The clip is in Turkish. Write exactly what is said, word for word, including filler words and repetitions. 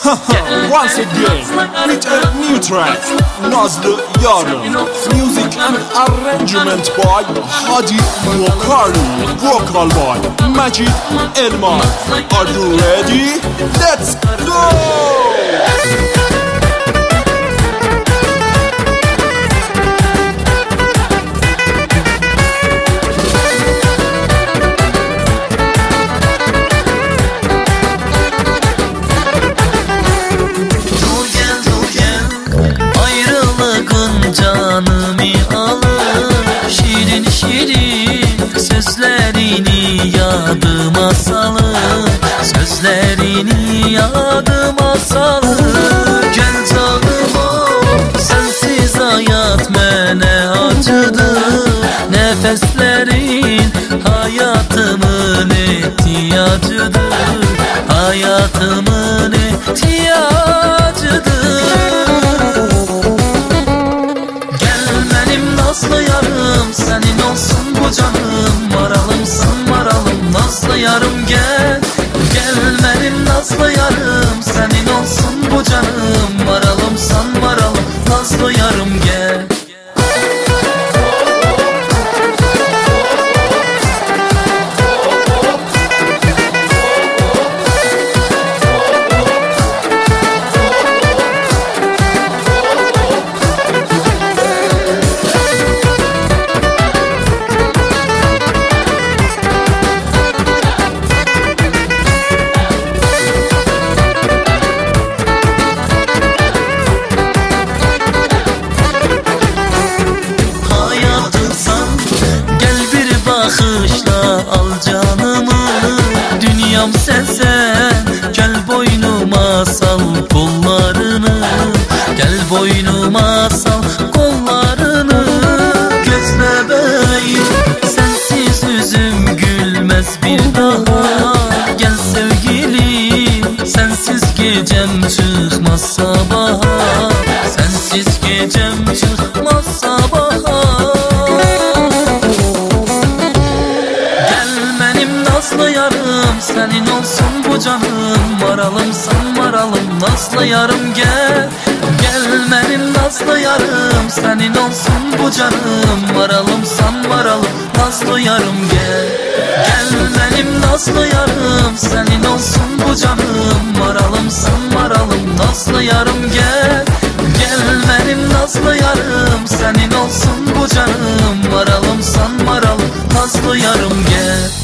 Once again with a new track, Nazlı Yarım. Music and arrangement by Hadi Mokari, vocal by Majid Elman. Are you ready? Let's go! Canımı alır şirin şirin sözlerini yadıma salır, sözlerini yadıma salır. Gel canım ol, sensiz hayat mene acıdır. Nefeslerin hayatımın ihtiyacıdır, hayatımın ihtiyacıdır. Nazlı yarım senin olsun bu canım, maralımsın maralım nazlı yarım gel. Gel benim nazlı yarım senin olsun bu canım, maralımsan maralım nazlı yarım gel. Bakışla al canımı, dünyam sensen. Gel boynuma sal kollarını, gel boynuma sal kollarını. Göz bebeğim sensiz yüzüm gülmez bir daha. Gel sevgilim sensiz gecem çıkmaz sabaha, sensiz gecem çıkmaz sabaha. Nazlı yarım senin olsun bu canım, maralımsan maralım nazlı yarım gel. Gel benim nazlı yarım senin olsun bu canım, maralımsan maralım nazlı yarım gel. Gel benim nazlı yarım senin olsun bu canım, maralımsan maralım nazlı yarım gel. Gel benim nazlı yarım senin olsun bu canım, maralımsan maralım nazlı yarım gel.